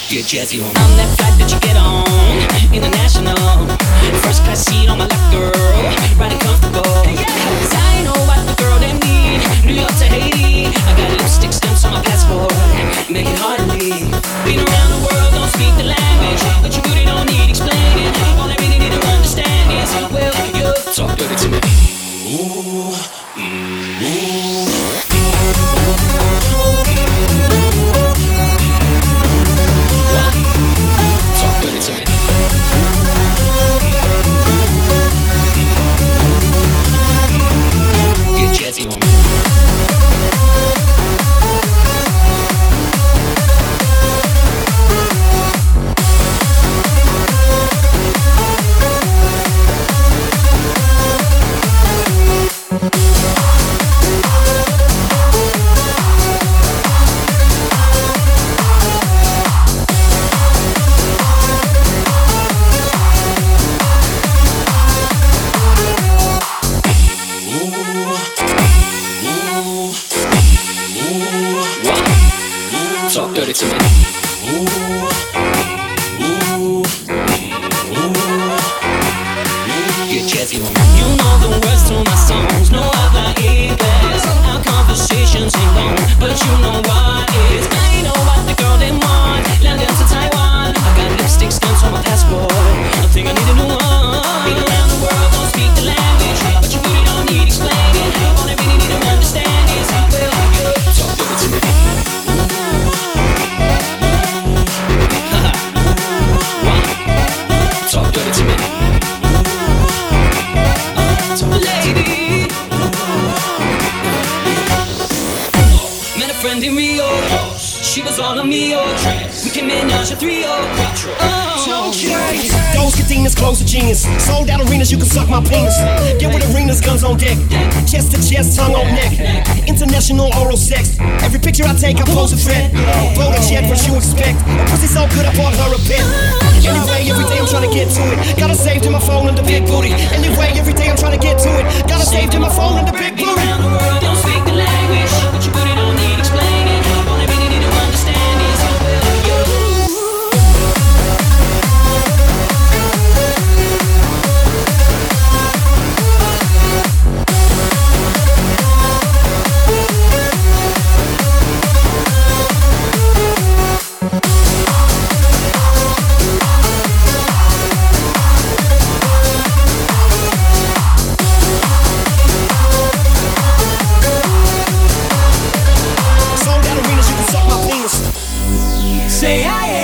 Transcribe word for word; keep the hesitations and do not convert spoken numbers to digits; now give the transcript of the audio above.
Get jazzy on. I'm that flight that you get on, international. First class seat on my lap, girl, riding comfortable. Cause I know what the girl them need. New York to Haiti, I got lipstick stamps on my passport, make it hard to leave. Been around the world, don't speak the language, but your booty don't need explaining. All I really need to understand is, well, you talk dirty to me. Ooh, mm, ooh. Talk dirty to me. Get jazzy on me. Talk dirty to me. Ooh, ooh, ooh. Get jazzy on me. You know the words to my songs, no other ears. Our conversations ain't long, but you know what it is. I know what the girl they want. London to Taiwan, I got lipstick stamps on my passport. I think I need a new one. Been around the world, don't speak the language, but you really don't need explaining. All I really need to understand is, well, you talk dirty to me. Talk dirty to me. Lady. Met a friend in Rio. She was all on me, oh. We can manage a three oh. Oh, those Cadinas close to genius. Sold out arenas, you can suck my penis. Get with arenas, guns on deck. Chest to chest, tongue on neck. International oral sex. Every picture I take, I pose a threat. Blow the check, what you expect. A pussy so good, I bought her a pet. Anyway, every day I'm trying to get to it. Got her saved in my phone and the big booty. Anyway, every day I'm trying to get to it. Got her saved in my phone and the big booty. Around the world, don't speak the language.